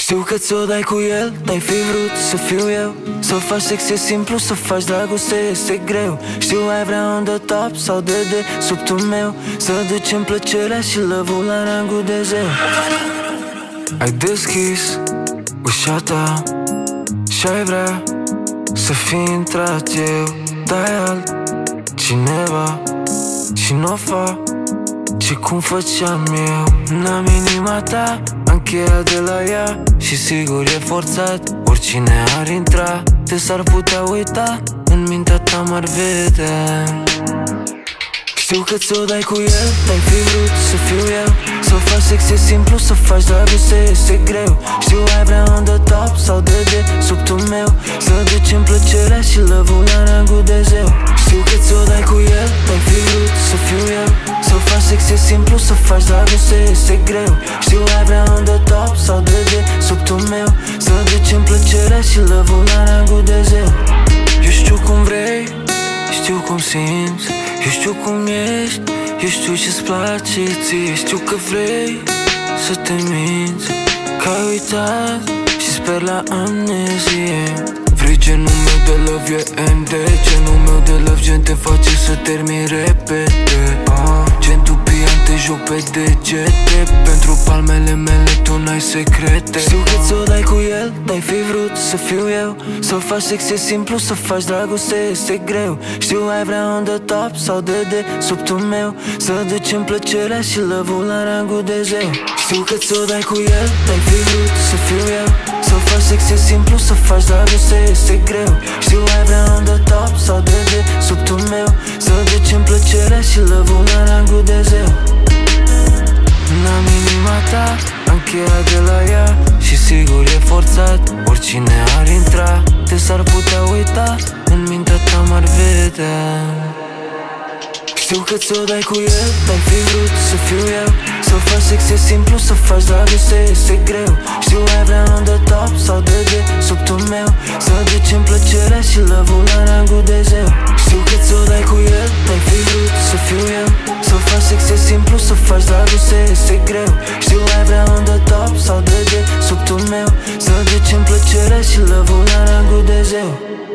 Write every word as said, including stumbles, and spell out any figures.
Știu că ți-o dai cu el, n-ai fi vrut să fiu eu. Să faci sex e simplu, să faci dragoste este greu. Știu ai vrea on the top sau de dedsubtul meu. Să ducem plăcerea și lăvul la rangul de zeu. Ai deschis ușa ta și-ai vrea să fi intrat eu. Dai alt cineva și n-o fac ci cum făceam eu. N-am inima ta, am cheia de la ea și sigur e forțat. Oricine ar intra, te s-ar putea uita, în mintea ta m-ar vedea. Știu că ți-o dai cu el, n-ai fi vrut să fiu eu. Să faci sex e simplu, să faci dragoste este greu. Știu ai vrea on the top sau de dedsubtul meu. Să ducem plăcerea și lăvul la rangul de zeu. Știu că ți-o dai cu el, n-ai fi vrut să fiu eu. Să faci sex e simplu, să faci dragoste este greu. Știu ai vrea on the top sau de dedsubtul meu. Să ducem plăcerea și lăvul la rangul de zeu. Eu știu cum vrei, știu cum simți, eu știu cum ești, eu știu ce-ți place ție. Știu că vrei să te minți, că ai uitat și sper la amnezie. Vrei genul meu de love, e N D. Genul meu de love, gen te face să termini repede, uh. Gen tu pian, te joc pe degete. Pentru palmele mele tu n-ai secrete. Știu că ți-o dai cu el, n-ai fi vrut să fiu eu. Să faci sex e simplu, să faci dragoste este greu. Știu ai vrea on the top sau de dedsubtul meu. Să ducem plăcerea și lăvul la rangul de zeu. Știu că ți-o dai cu el, n-ai fi vrut să fiu eu. Să faci sex e simplu, să faci dragoste este greu. Știu ai vrea on the top sau de dedsubtul meu. Să ducem plăcerea și lăvul la rangul de zeu. N-am inima ta, am cheia de la ea și sigur e forțat. Oricine ar intra, te s-ar putea uita, în mintea ta m-ar vedea. Știu că ți-o dai cu el, n-ai fi vrut să fiu eu. Să faci sex e simplu, să faci dragoste este greu. Știu ai vrea on the top sau de dedsubtul meu. Să ducem plăcerea și lăvul la rangul de zeu. Știu că ți-o dai cu el, n-ai fi vrut să fiu eu. Să faci sex e simplu, să faci dragoste este greu. Știu ai vrea on the top sau de dedsubtul meu. Să ducem plăcerea și lăvul la rangul de zeu.